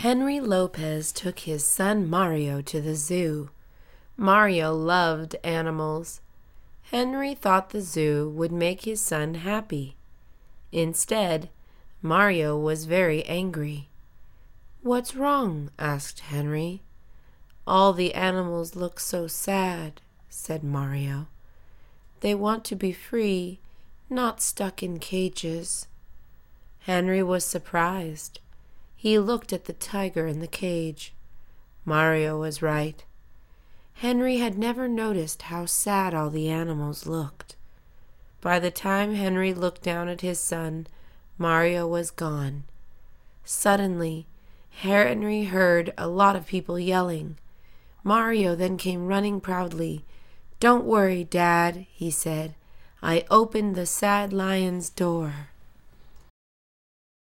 Henry Lopez took his son Mario to the zoo. Mario loved animals. Henry thought the zoo would make his son happy. Instead, Mario was very angry. "What's wrong?" asked Henry. "All the animals look so sad," said Mario. "They want to be free, not stuck in cages." Henry was surprised. He looked at the tiger in the cage. Mario was right. Henry had never noticed how sad all the animals looked. By the time Henry looked down at his son, Mario was gone. Suddenly, Henry heard a lot of people yelling. Mario then came running proudly. "Don't worry, Dad," he said. "I opened the sad lion's door."